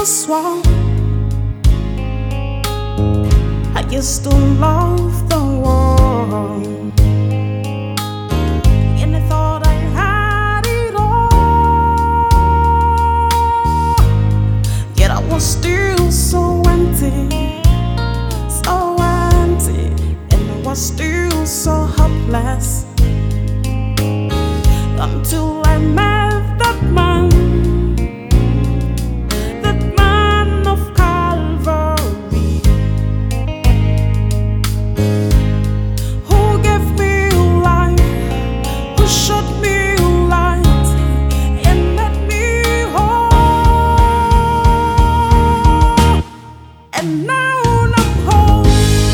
swamp. I used to love the world, and I thought I had it all. Yet I was still so empty, and I was still so helpless. Until I met that man of Calvary, who gave me life, who showed me light, and made me whole. And now I'm whole.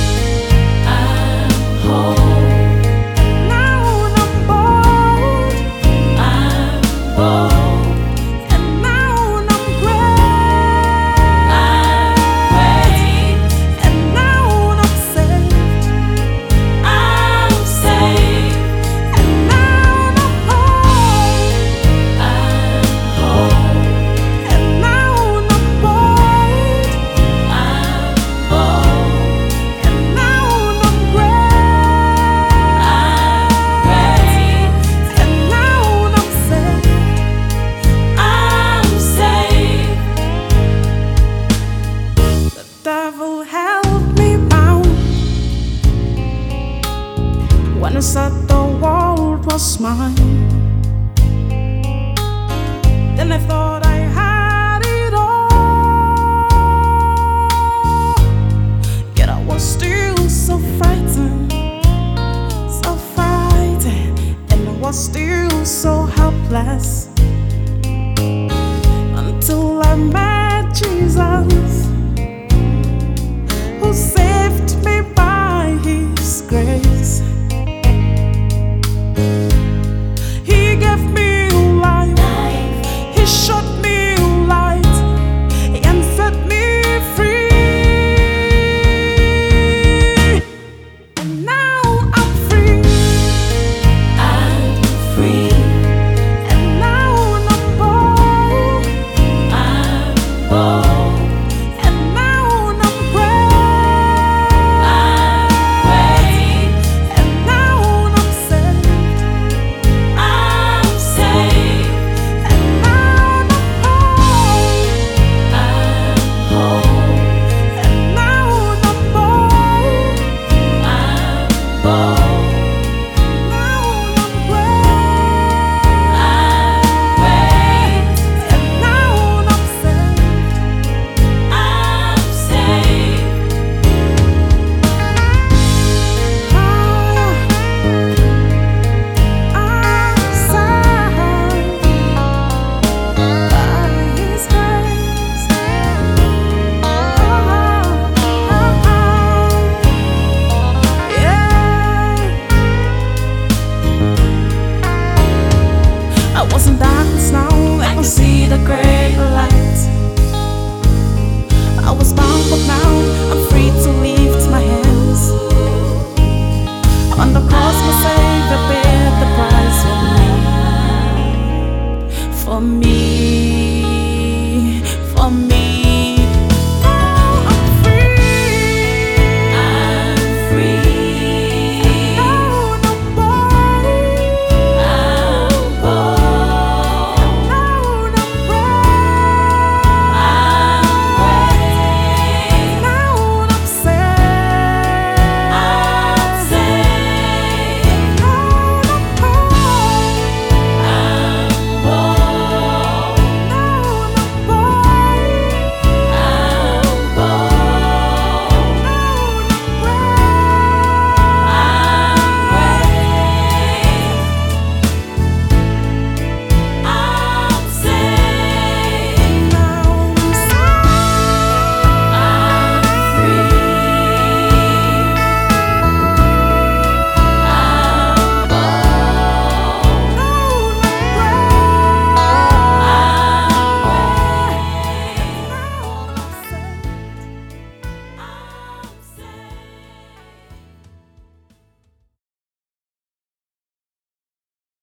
I'm whole. Now I'm bold. I'm bold. And now I'm great. I'm great. And now I'm safe. I'm safe. And now I'm whole. I'm whole. And now I'm bold. I'm bold. And now I'm great. I'm great. And now I'm safe. I'm safe. The devil held me bound when I said the world was mine. Then I thought I had it all. Yet I was still so frightened, and I was still so helpless. Until I met